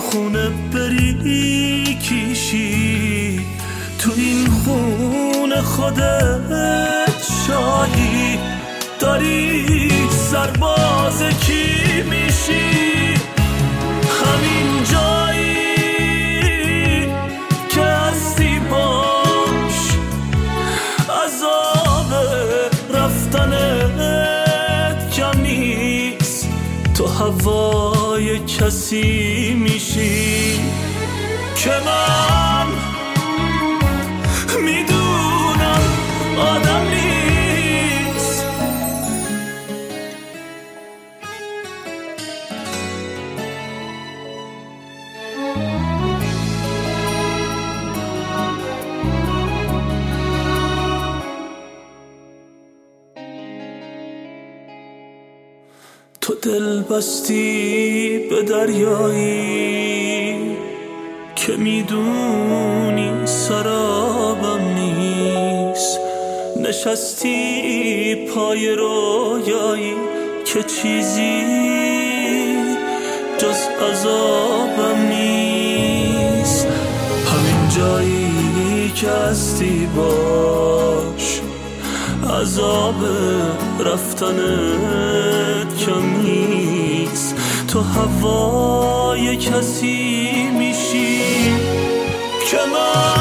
خونه بری کیشی، تو این خونه خودت شاهی، داری سرباز کی میشی؟ همین جایی که هستی باش، عذاب رفتنت کم نیست، تو هوای کسی میشی که من میدونم آدم نیست. تو دل بستی به دریایی که میدونی سرابم نیست، نشستی پای رویایی که چیزی جز عذابم نیست. همین جایی که هستی باش، عذاب رفتنت کم نیست، تو هوای کسی میشی که من